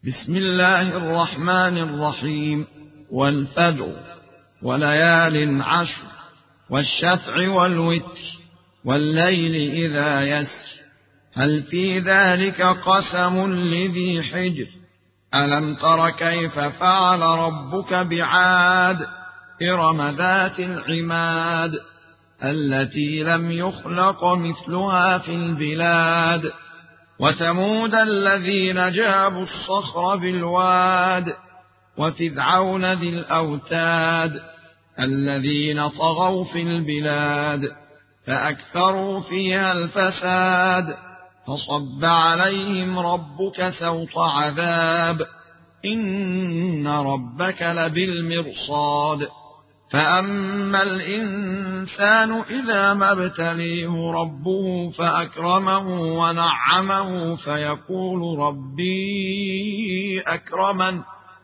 بسم الله الرحمن الرحيم. والفجر وليال عشر والشفع والوتر والليل إذا يسر هل في ذلك قسم لذي حجر ألم تر كيف فعل ربك بعاد إرم ذات العماد التي لم يخلق مثلها في البلاد وثمود الذين جابوا الصخر بالواد وفرعون ذي الأوتاد الذين طغوا في البلاد فأكثروا فيها الفساد فصب عليهم ربك سوط عذاب إن ربك لبالمرصاد فأما الإنسان إذا ما ابتليه ربه فأكرمه ونعمه فيقول ربي أكرمن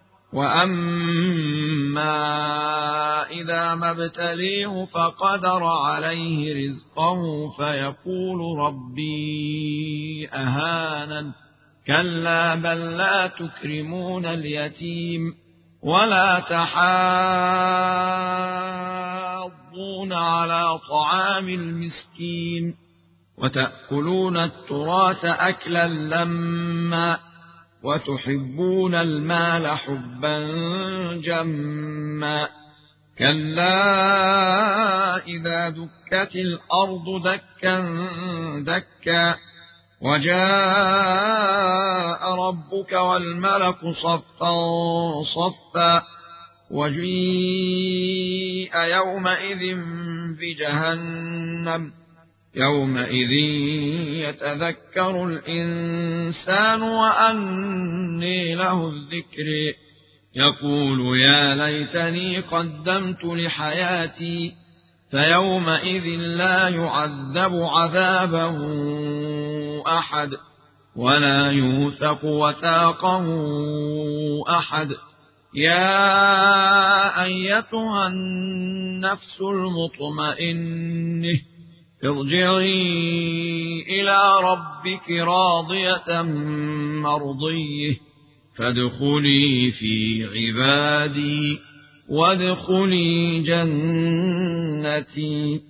وأما إذا ما ابتليه فقدر عليه رزقه فيقول ربي أهانن كلا بل لا تكرمون اليتيم ولا تحاضون على طعام المسكين وتأكلون التراث أكلا لما وتحبون المال حبا جما كلا إذا دكت الأرض دكا دكا وجاء ربك والملك صفا صفا وجيء يومئذ بجهنم يومئذ يتذكر الإنسان وأنى له الذكر يقول يا ليتني قدمت لحياتي فيومئذ لا يعذب عذابه أحد ولا يوثق وثاقه أحد يا أيتها النفس المطمئنة ارجعي إلى ربك راضية مرضية فادخلي في عبادي وادخلي جنتي.